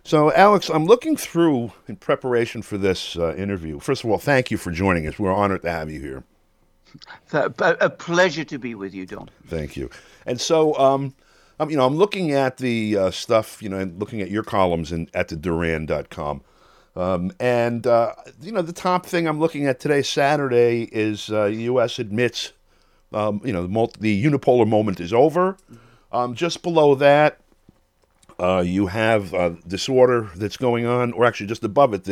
So, Alex, I'm looking through in preparation for this interview. First of all, thank you for joining us. We're honored to have you here. A pleasure to be with you, Don. Thank you. And so, I'm looking at the stuff, looking at your columns at the Duran.com. The top thing I'm looking at today, Saturday, is U.S. admits, the unipolar moment is over. Just below that, you have disorder that's going on, or actually just above it,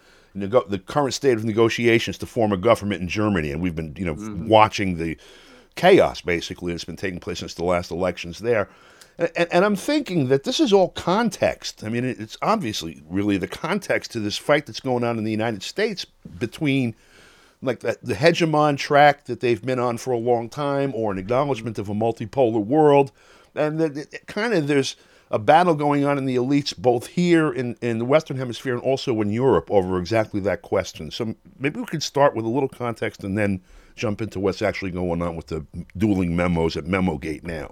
the current state of negotiations to form a government in Germany, and we've been watching the chaos basically that's been taking place since the last elections there. And I'm thinking that this is all context. I mean, it's obviously really the context to this fight that's going on in the United States between like the hegemon track that they've been on for a long time, or an acknowledgement of a multipolar world, and there's a battle going on in the elites, both here in the Western Hemisphere and also in Europe, over exactly that question. So maybe we could start with a little context and then jump into what's actually going on with the dueling memos at Memogate now.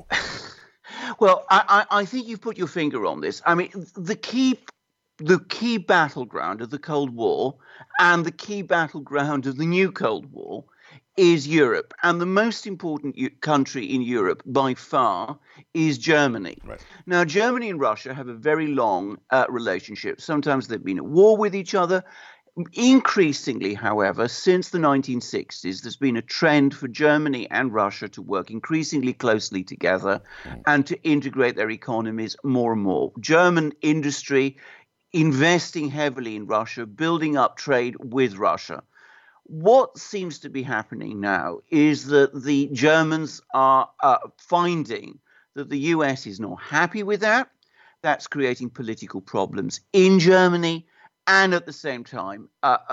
Well, I think you've put your finger on this. I mean, the key battleground of the Cold War and the key battleground of the new Cold War is Europe. And the most important country in Europe by far is Germany. Right. Now, Germany and Russia have a very long relationship. Sometimes they've been at war with each other. Increasingly, however, since the 1960s, there's been a trend for Germany and Russia to work increasingly closely together and to integrate their economies more and more. German industry investing heavily in Russia, building up trade with Russia. What seems to be happening now is that the Germans are finding that the US is not happy with that. That's creating political problems in Germany. And at the same time,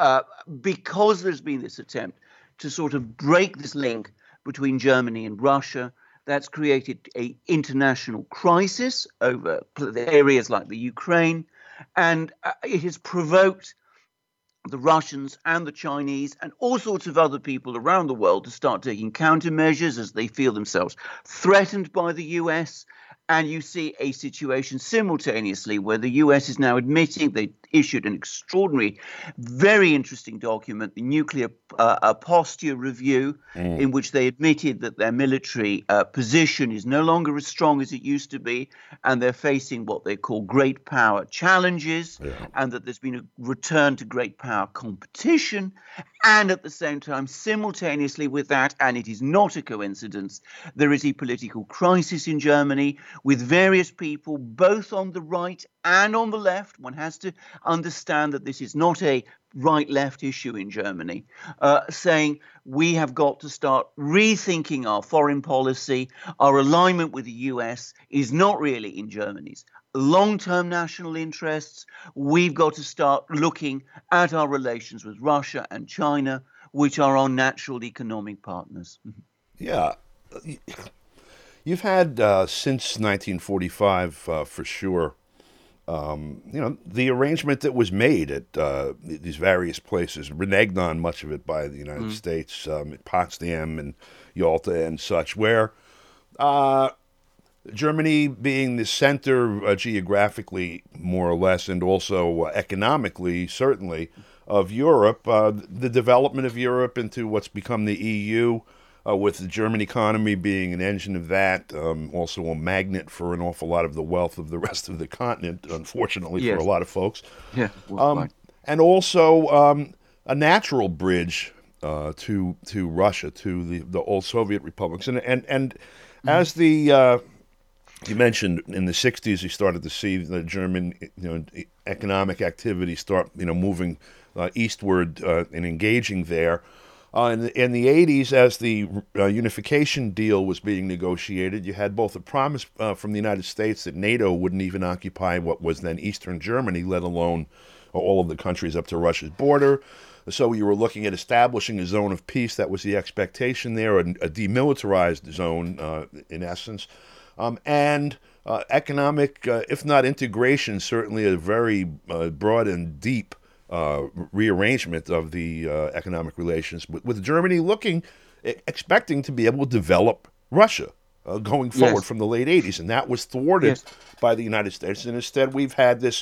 because there's been this attempt to sort of break this link between Germany and Russia, that's created an international crisis over areas like the Ukraine. And it has provoked the Russians and the Chinese and all sorts of other people around the world to start taking countermeasures as they feel themselves threatened by the US. And you see a situation simultaneously where the US is now admitting they issued an extraordinary, very interesting document, the Nuclear Posture Review, in which they admitted that their military position is no longer as strong as it used to be, and they're facing what they call great power challenges, and that there's been a return to great power competition. And at the same time, simultaneously with that, and it is not a coincidence, there is a political crisis in Germany with various people, both on the right and on the left. One has to understand that this is not a right-left issue in Germany, saying we have got to start rethinking our foreign policy. Our alignment with the US is not really in Germany's long-term national interests. We've got to start looking at our relations with Russia and China, which are our natural economic partners. Yeah. You've had, since 1945, for sure, the arrangement that was made at these various places, reneged on much of it by the United States, at Potsdam and Yalta and such, where Germany being the center geographically, more or less, and also economically, certainly, of Europe, the development of Europe into what's become the EU, with the German economy being an engine of that, also a magnet for an awful lot of the wealth of the rest of the continent, unfortunately, for a lot of folks. Yeah, well, and also a natural bridge to Russia, to the old Soviet republics. And as the you mentioned in the 60s, you started to see the German economic activity start moving eastward and engaging there. In the 80s, as the unification deal was being negotiated, you had both a promise from the United States that NATO wouldn't even occupy what was then Eastern Germany, let alone all of the countries up to Russia's border. So you were looking at establishing a zone of peace. That was the expectation there, a demilitarized zone in essence. And economic, if not integration, certainly a very broad and deep rearrangement of the economic relations, with Germany expecting to be able to develop Russia going forward from the late 80s. And that was thwarted by the United States. And instead, we've had this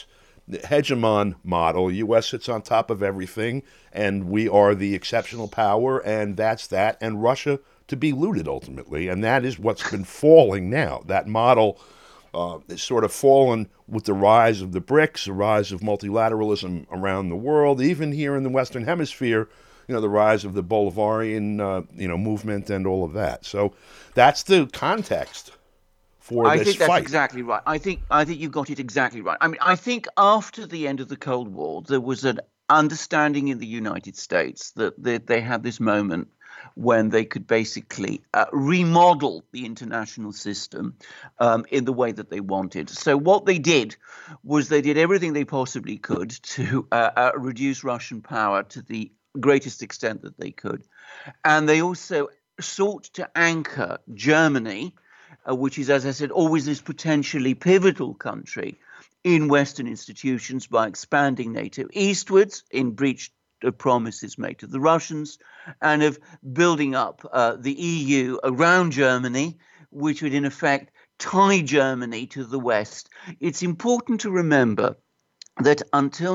hegemon model. U.S. sits on top of everything, and we are the exceptional power, and that's that. And Russia to be looted ultimately, and that is what's been falling now. That model is sort of fallen with the rise of the BRICS, the rise of multilateralism around the world, even here in the Western Hemisphere. The rise of the Bolivarian, movement and all of that. So that's the context for this fight. I think that's exactly right. I think you got it exactly right. I mean, I think after the end of the Cold War, there was an understanding in the United States that they had this moment when they could basically remodel the international system in the way that they wanted. So what they did was they did everything they possibly could to reduce Russian power to the greatest extent that they could. And they also sought to anchor Germany, which is, as I said, always this potentially pivotal country, in Western institutions by expanding NATO eastwards in breach of promises made to the Russians, and of building up the EU around Germany, which would in effect tie Germany to the West. It's important to remember that until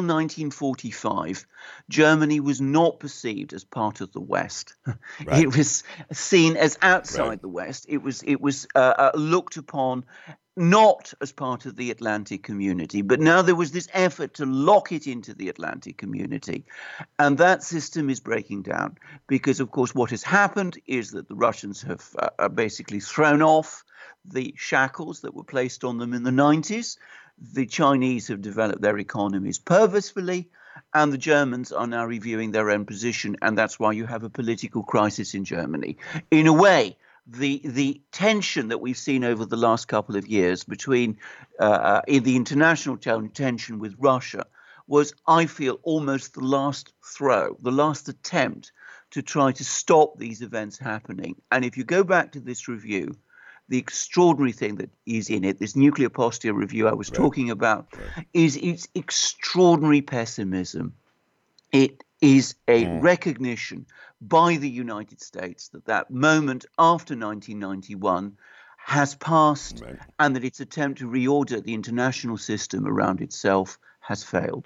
1945, Germany was not perceived as part of the West. Right. It was seen as outside the West. It was looked upon not as part of the Atlantic community. But now there was this effort to lock it into the Atlantic community. And that system is breaking down because, of course, what has happened is that the Russians have basically thrown off the shackles that were placed on them in the 90s. The Chinese have developed their economies purposefully, and the Germans are now reviewing their own position, and that's why you have a political crisis in Germany. In a way, the tension that we've seen over the last couple of years between in the international tension with Russia was, I feel, almost the last throw, the last attempt to try to stop these events happening. And if you go back to this review, the extraordinary thing that is in it, this nuclear posture review I was talking about, is its extraordinary pessimism. It is a recognition by the United States that that moment after 1991 has passed, and that its attempt to reorder the international system around itself has failed.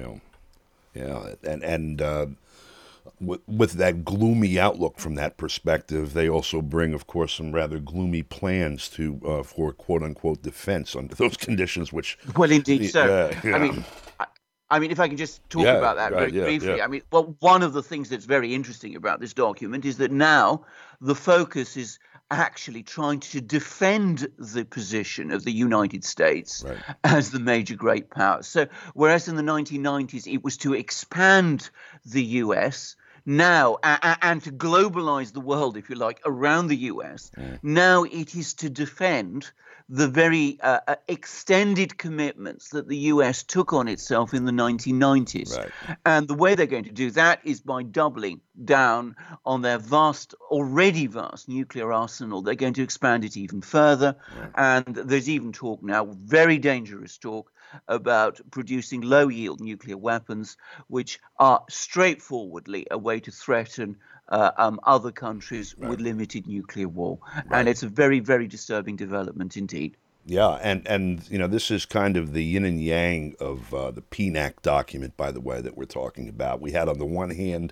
And with that gloomy outlook from that perspective, they also bring, of course, some rather gloomy plans for quote unquote defense under those conditions. Which, well, indeed, so. I mean, if I can just talk about that very briefly. I mean, well, one of the things that's very interesting about this document is that now the focus is actually trying to defend the position of the United States as the major great power. So whereas in the 1990s it was to expand the US, now and to globalize the world, if you like, around the US, now it is to defend the very extended commitments that the US took on itself in the 1990s. And the way they're going to do that is by doubling down on their already vast nuclear arsenal. They're going to expand it even further. And there's even talk now, very dangerous talk, about producing low-yield nuclear weapons, which are straightforwardly a way to threaten other countries with limited nuclear war. And it's a very, very disturbing development indeed. Yeah, and this is kind of the yin and yang of the PNAC document, by the way, that we're talking about. We had on the one hand,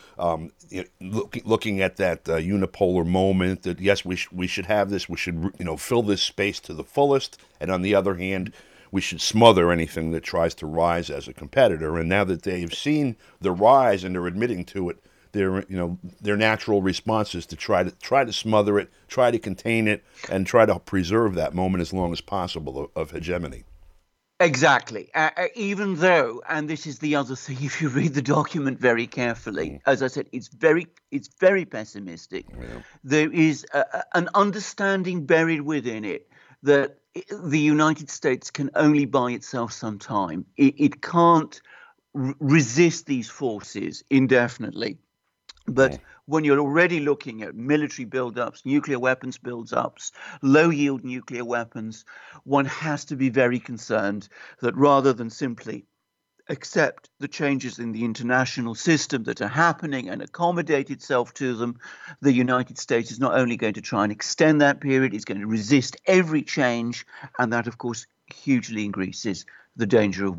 looking at that unipolar moment that, yes, we should have this, we should fill this space to the fullest, and on the other hand, we should smother anything that tries to rise as a competitor. And now that they've seen the rise and they're admitting to it, their natural response is to try to smother it, try to contain it, and try to preserve that moment as long as possible of hegemony. Exactly. Even though, and this is the other thing, if you read the document very carefully, as I said, it's very pessimistic. There is an understanding buried within it that the United States can only buy itself some time. It can't resist these forces indefinitely. But when you're already looking at military buildups, nuclear weapons buildups, low-yield nuclear weapons, one has to be very concerned that rather than simply accept the changes in the international system that are happening and accommodate itself to them, the United States is not only going to try and extend that period, it's going to resist every change, and that, of course, hugely increases the danger of war.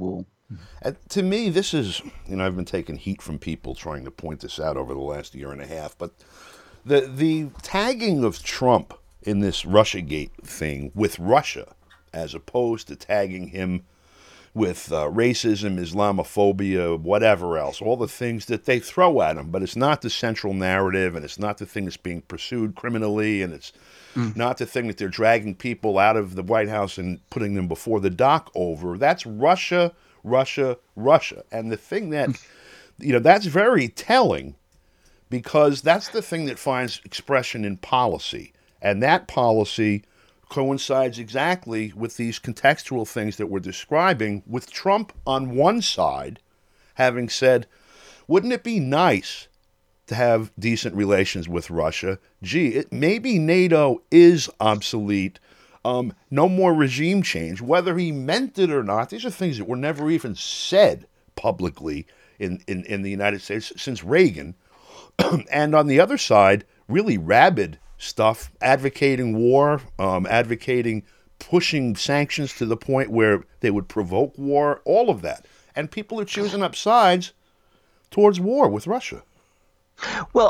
And to me, this is, I've been taking heat from people trying to point this out over the last year and a half, but the tagging of Trump in this Russiagate thing with Russia, as opposed to tagging him with racism, Islamophobia, whatever else, all the things that they throw at him, but it's not the central narrative, and it's not the thing that's being pursued criminally, and it's not the thing that they're dragging people out of the White House and putting them before the dock over. That's Russia, Russia, Russia. And the thing that, that's very telling, because that's the thing that finds expression in policy. And that policy coincides exactly with these contextual things that we're describing, with Trump on one side having said, wouldn't it be nice to have decent relations with Russia? Gee, maybe NATO is obsolete. No more regime change. Whether he meant it or not, these are things that were never even said publicly in the United States since Reagan. And on the other side, really rabid stuff, advocating war, advocating pushing sanctions to the point where they would provoke war, all of that. And people are choosing up sides towards war with Russia. Well,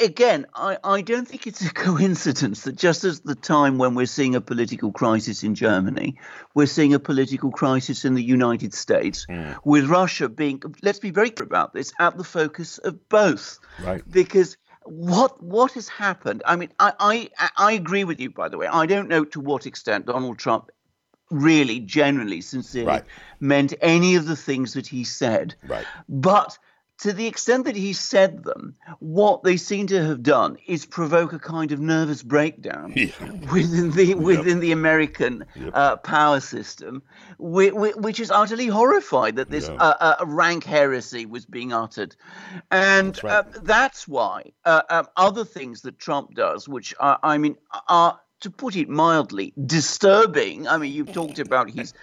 I don't think it's a coincidence that just as the time when we're seeing a political crisis in Germany, we're seeing a political crisis in the United States, with Russia being, let's be very clear about this, at the focus of both. Right. Because what has happened? I mean, I agree with you, by the way. I don't know to what extent Donald Trump really, genuinely, sincerely meant any of the things that he said. Right. But to the extent that he said them, what they seem to have done is provoke a kind of nervous breakdown within the American power system, which is utterly horrified that this rank heresy was being uttered. And that's why other things that Trump does, which are, to put it mildly, disturbing. I mean, you've talked about his,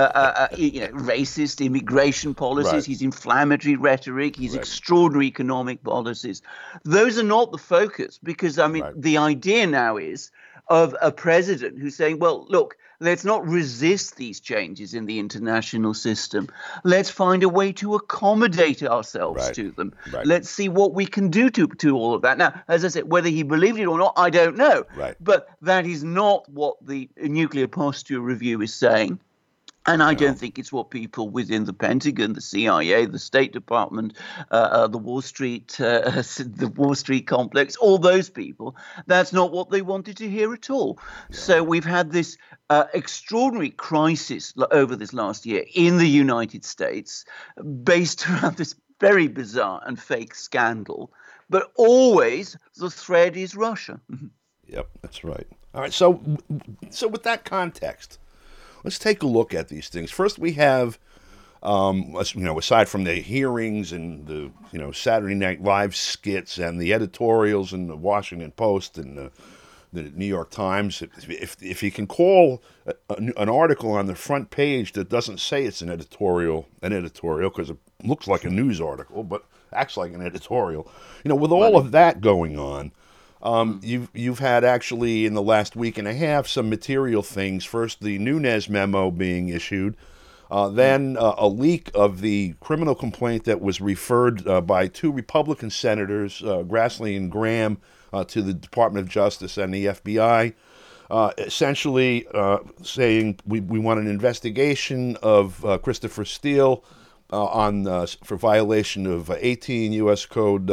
racist immigration policies, his inflammatory rhetoric, his extraordinary economic policies. Those are not the focus, because, the idea now is of a president who's saying, well, look, let's not resist these changes in the international system. Let's find a way to accommodate ourselves to them. Right. Let's see what we can do to all of that. Now, as I said, whether he believed it or not, I don't know. Right. But that is not what the Nuclear Posture Review is saying. And I don't think it's what people within the Pentagon, the CIA, the State Department, the Wall Street complex, all those people, that's not what they wanted to hear at all. Yeah. So we've had this extraordinary crisis over this last year in the United States based around this very bizarre and fake scandal. But always the thread is Russia. Yep, that's right. All right, so with that context, let's take a look at these things. First, we have, aside from the hearings and the, Saturday Night Live skits and the editorials in the Washington Post and the New York Times, if you can call an article on the front page that doesn't say it's an editorial because it looks like a news article, but acts like an editorial, with all of that going on. You've had actually in the last week and a half some material things. First, the Nunes memo being issued, then a leak of the criminal complaint that was referred by two Republican senators, Grassley and Graham, to the Department of Justice and the FBI, essentially saying we want an investigation of Christopher Steele for violation of 18 U.S. Code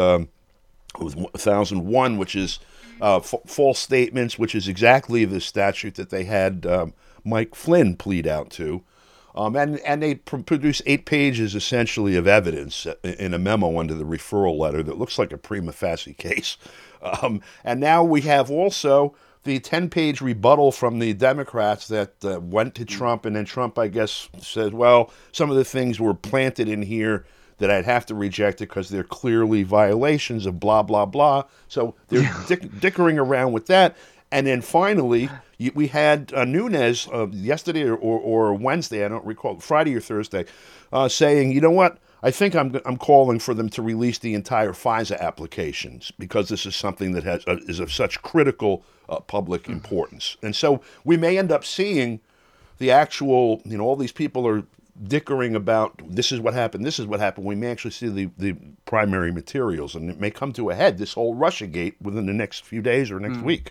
1001, which is false statements, which is exactly the statute that they had Mike Flynn plead out to. And they produce 8 pages, essentially, of evidence in a memo under the referral letter that looks like a prima facie case. And now we have also the 10-page rebuttal from the Democrats that went to Trump, and then Trump, I guess, said, well, some of the things were planted in here that I'd have to reject it because they're clearly violations of blah, blah, blah. So they're dickering around with that. And then finally, we had Nunes yesterday or Wednesday, I don't recall, Friday or Thursday, saying, you know what, I think I'm calling for them to release the entire FISA applications because this is something that is of such critical public importance. And so we may end up seeing the actual, all these people are dickering about this is what happened, we may actually see the primary materials, and it may come to a head, this whole Russiagate, within the next few days or next week.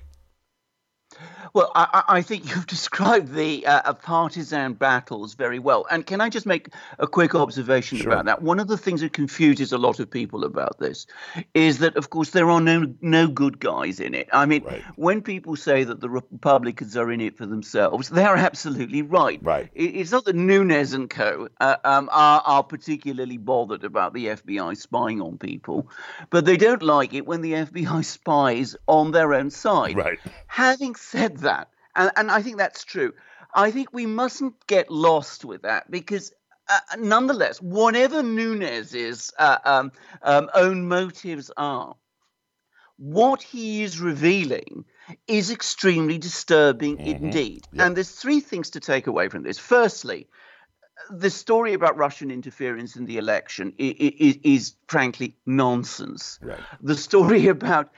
Well, I think you've described the partisan battles very well. And can I just make a quick observation Sure. about that? One of the things that confuses a lot of people about this is that, of course, there are no good guys in it. I mean, Right. when people say that the Republicans are in it for themselves, they are absolutely right. Right. It's not that Nunes and co. Are particularly bothered about the FBI spying on people, but they don't like it when the FBI spies on their own side. Right. Having said that, and I think that's true, I think we mustn't get lost with that because nonetheless, whatever Nunes's own motives are, what he is revealing is extremely disturbing indeed. Yep. And there's three things to take away from this. Firstly, the story about Russian interference in the election is frankly nonsense. Right. The story about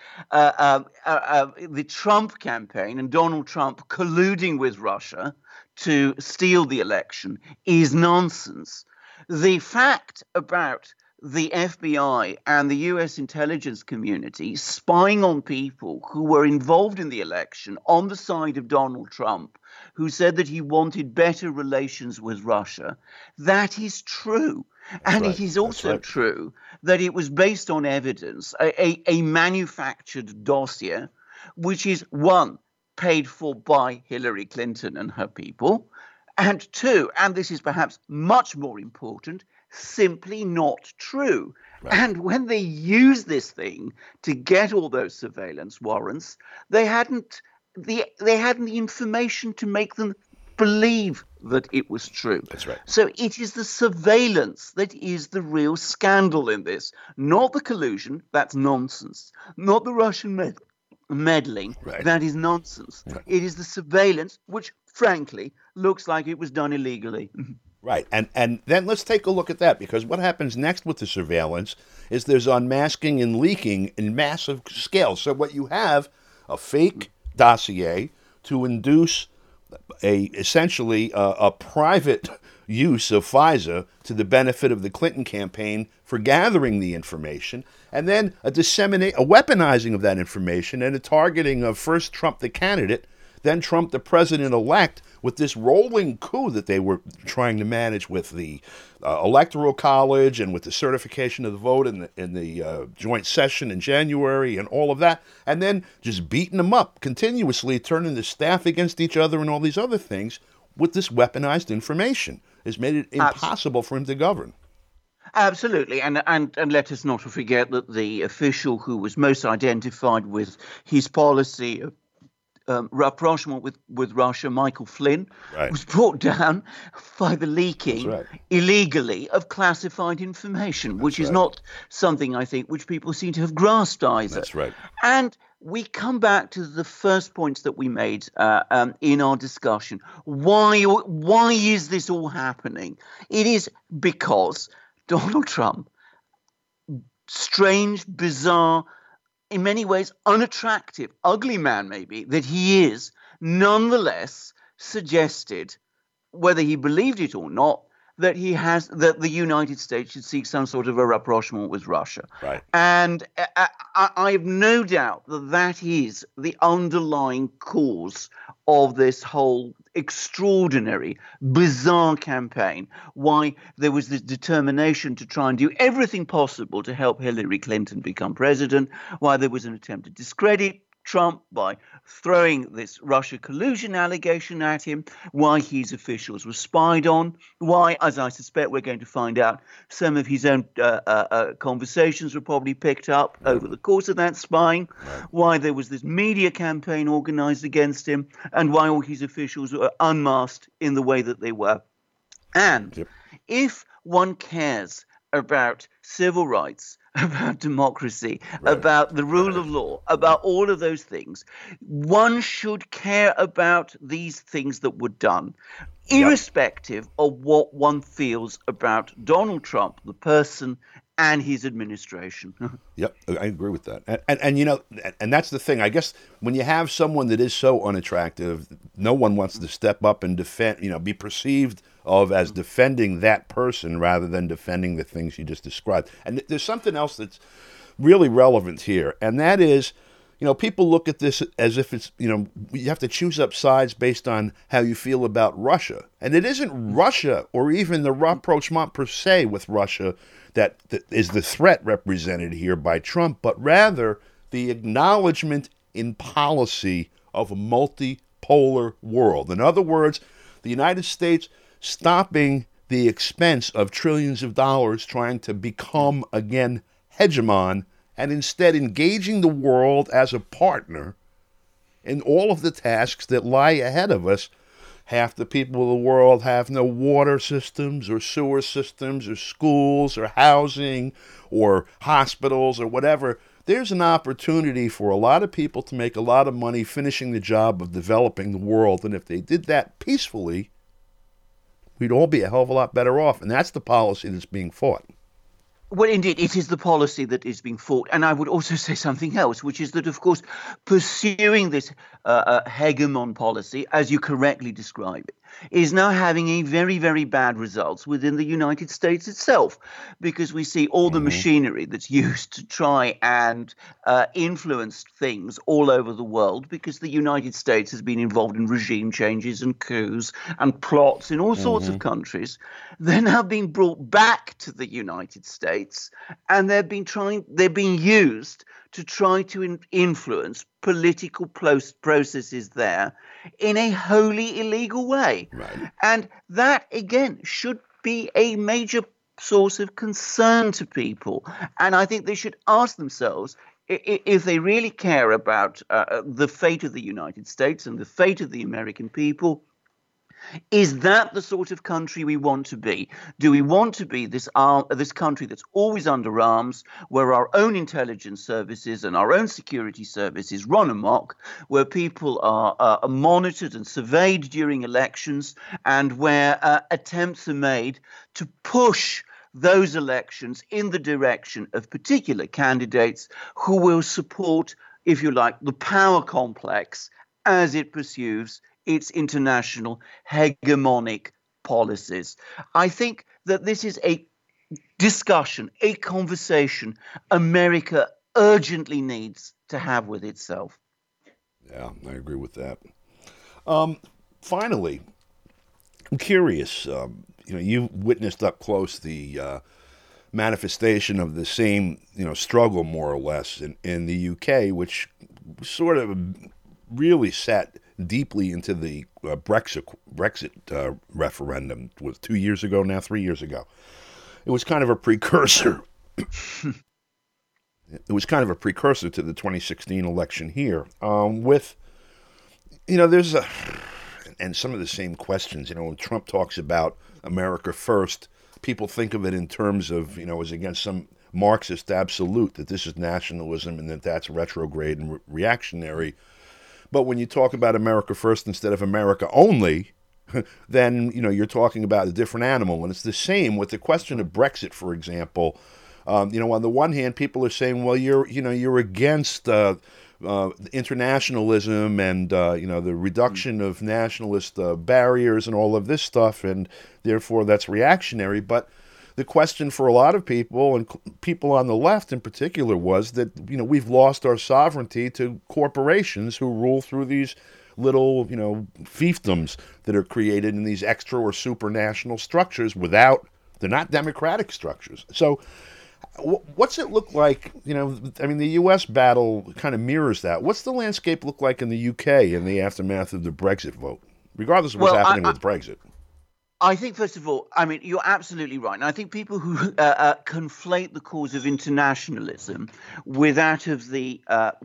the Trump campaign and Donald Trump colluding with Russia to steal the election is nonsense. The fact about the FBI and the US intelligence community spying on people who were involved in the election on the side of Donald Trump, who said that he wanted better relations with Russia, that is true. And right. it is also right. true that it was based on evidence, a manufactured dossier, which is one, paid for by Hillary Clinton and her people, and two, and this is perhaps much more important, simply not true. Right. And when they used this thing to get all those surveillance warrants, they hadn't the information to make them believe that it was true. That's right. So it is the surveillance that is the real scandal in this, not the collusion. That's nonsense. Not the Russian meddling. Right. That is nonsense. Right. It is the surveillance, which frankly looks like it was done illegally. Right. And then let's take a look at that, because what happens next with the surveillance is there's unmasking and leaking in massive scale. So what you have, a fake dossier to induce essentially a private use of FISA to the benefit of the Clinton campaign for gathering the information, and then a weaponizing of that information and a targeting of first Trump the candidate, then Trump the president-elect, with this rolling coup that they were trying to manage with the Electoral College and with the certification of the vote in the joint session in January and all of that, and then just beating them up continuously, turning the staff against each other and all these other things with this weaponized information has made it impossible for him to govern. Absolutely, and let us not forget that the official who was most identified with his policy of rapprochement with Russia, Michael Flynn, Right. was brought down by the leaking That's right. illegally of classified information, which is right. not something, I think, which people seem to have grasped either. That's right. And we come back to the first points that we made in our discussion. Why is this all happening? It is because Donald Trump, strange, bizarre, in many ways unattractive, ugly man maybe, that he is, nonetheless suggested, whether he believed it or not, that the United States should seek some sort of a rapprochement with Russia. Right. And I have no doubt that is the underlying cause of this whole extraordinary, bizarre campaign, why there was this determination to try and do everything possible to help Hillary Clinton become president, why there was an attempt to discredit Trump by throwing this Russia collusion allegation at him, why his officials were spied on, why, as I suspect we're going to find out, some of his own conversations were probably picked up over the course of that spying, why there was this media campaign organized against him, and why all his officials were unmasked in the way that they were. And if one cares about civil rights, about democracy, about the rule of law, about all of those things, one should care about these things that were done, irrespective of what one feels about Donald Trump, the person, and his administration. Yep, I agree with that. And you know, and that's the thing. I guess when you have someone that is so unattractive, no one wants to step up and defend, be perceived of as defending that person rather than defending the things you just described. And there's something else that's really relevant here, and that is, people look at this as if it's, you have to choose up sides based on how you feel about Russia. And it isn't Russia or even the rapprochement per se with Russia that is the threat represented here by Trump, but rather the acknowledgement in policy of a multipolar world. In other words, the United States stopping the expense of trillions of dollars trying to become, again, hegemon, and instead engaging the world as a partner in all of the tasks that lie ahead of us. Half the people of the world have no water systems or sewer systems or schools or housing or hospitals or whatever. There's an opportunity for a lot of people to make a lot of money finishing the job of developing the world. And if they did that peacefully, we'd all be a hell of a lot better off. And that's the policy that's being fought. Well, indeed, it is the policy that is being fought. And I would also say something else, which is that, of course, pursuing this hegemon policy, as you correctly describe it, is now having a very, very bad results within the United States itself, because we see all the machinery that's used to try and influence things all over the world, because the United States has been involved in regime changes and coups and plots in all sorts of countries. They're now being brought back to the United States, and they're being used to try to influence political processes there in a wholly illegal way. Right. And that, again, should be a major source of concern to people. And I think they should ask themselves, if they really care about the fate of the United States and the fate of the American people, is that the sort of country we want to be? Do we want to be this country that's always under arms, where our own intelligence services and our own security services run amok, where people are monitored and surveyed during elections, and where attempts are made to push those elections in the direction of particular candidates who will support, if you like, the power complex as it pursues its international hegemonic policies? I think that this is a discussion, a conversation America urgently needs to have with itself. Yeah, I agree with that. Finally, I'm curious. You witnessed up close the manifestation of the same, struggle more or less in the UK, which sort of really sat deeply into the Brexit referendum. It was 2 years ago now, 3 years ago. It was kind of a precursor. It was kind of a precursor to the 2016 election here. There's and some of the same questions. When Trump talks about America first, people think of it in terms of, as against some Marxist absolute, that this is nationalism and that's retrograde and reactionary. But when you talk about America first instead of America only, then, you're talking about a different animal. And it's the same with the question of Brexit, for example. On the one hand, people are saying, well, you're against internationalism and, the reduction of nationalist barriers and all of this stuff, and therefore that's reactionary. But the question for a lot of people, and people on the left in particular, was that, we've lost our sovereignty to corporations who rule through these little, fiefdoms that are created in these extra or supranational structures they're not democratic structures. So what's it look like? The U.S. battle kind of mirrors that. What's the landscape look like in the UK in the aftermath of the Brexit vote, regardless of what's happening with Brexit? I think, first of all, you're absolutely right. And I think people who conflate the cause of internationalism with that of the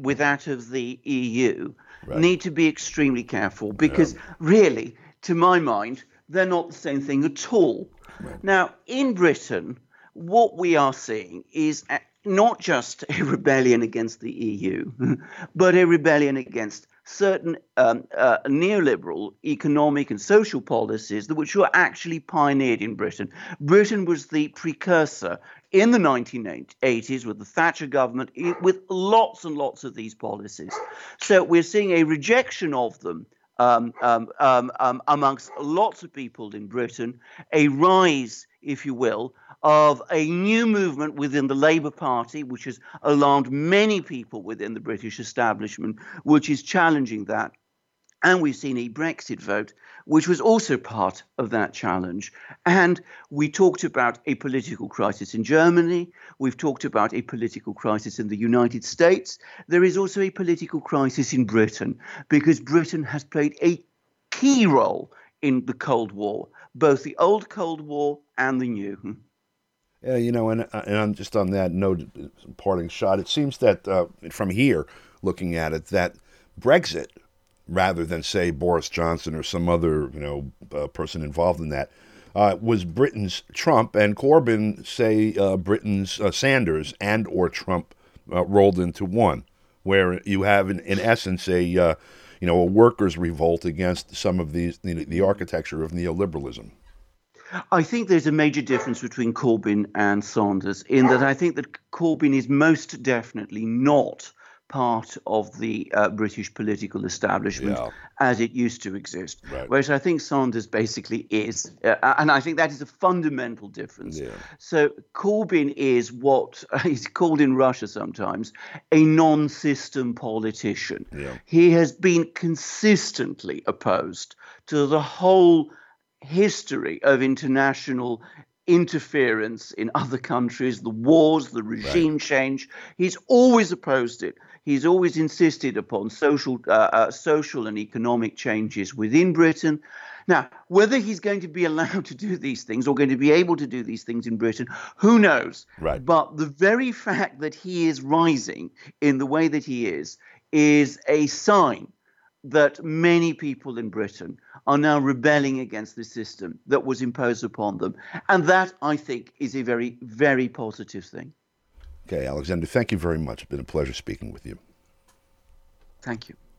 EU need to be extremely careful, because really, to my mind, they're not the same thing at all. Right. Now, in Britain, what we are seeing is not just a rebellion against the EU, but a rebellion against certain neoliberal economic and social policies which were actually pioneered in Britain. Britain was the precursor in the 1980s with the Thatcher government, with lots and lots of these policies. So we're seeing a rejection of them amongst lots of people in Britain, a rise, if you will, of a new movement within the Labour Party, which has alarmed many people within the British establishment, which is challenging that. And we've seen a Brexit vote, which was also part of that challenge. And we talked about a political crisis in Germany. We've talked about a political crisis in the United States. There is also a political crisis in Britain, because Britain has played a key role in the Cold War, both the old Cold War and the new. Yeah, and I'm just on that note, parting shot. It seems that from here, looking at it, that Brexit, rather than say Boris Johnson or some other person involved in that, was Britain's Trump, and Corbyn, say Britain's Sanders, and or Trump rolled into one, where you have in essence a workers' revolt against some of these the architecture of neoliberalism. I think there's a major difference between Corbyn and Sanders, in that I think that Corbyn is most definitely not part of the British political establishment as it used to exist, right. Whereas I think Sanders basically is, and I think that is a fundamental difference. Yeah. So Corbyn is what is called in Russia sometimes a non-system politician. Yeah. He has been consistently opposed to the whole history of international interference in other countries, the wars, the regime change. He's always opposed it. He's always insisted upon social and economic changes within Britain. Now, whether he's going to be allowed to do these things or going to be able to do these things in Britain, who knows? Right. But the very fact that he is rising in the way that he is a sign that many people in Britain are now rebelling against the system that was imposed upon them. And that, I think, is a very, very positive thing. Okay, Alexander, thank you very much. It's been a pleasure speaking with you. Thank you.